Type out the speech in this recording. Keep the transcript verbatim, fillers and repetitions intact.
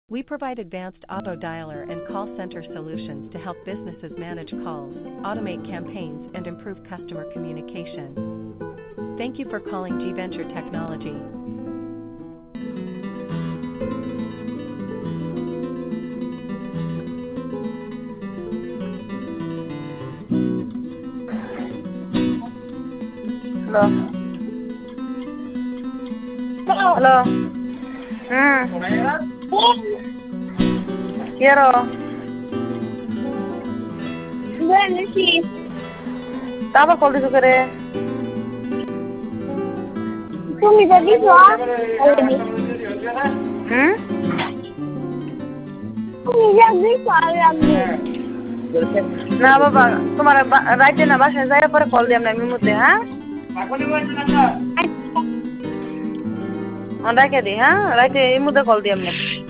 We provide advanced auto dialer and call center solutions to help businesses manage calls, automate campaigns, and improve customer communication. Thank you for calling G Venture Technology. Hello. Hello. Hmm. Quiero. Bueno, sí. Estaba con eso querer. Tú me das eso, ¿ah? Hmm? Tú me das eso, ¿ah? না বাবা তোমার রাইতে না বাসায় যাই পরে call দিলাম না আমি মধ্যে হ্যাঁ রাখে দিই হ্যাঁ রাইতে এই মধ্যে কল দিলাম না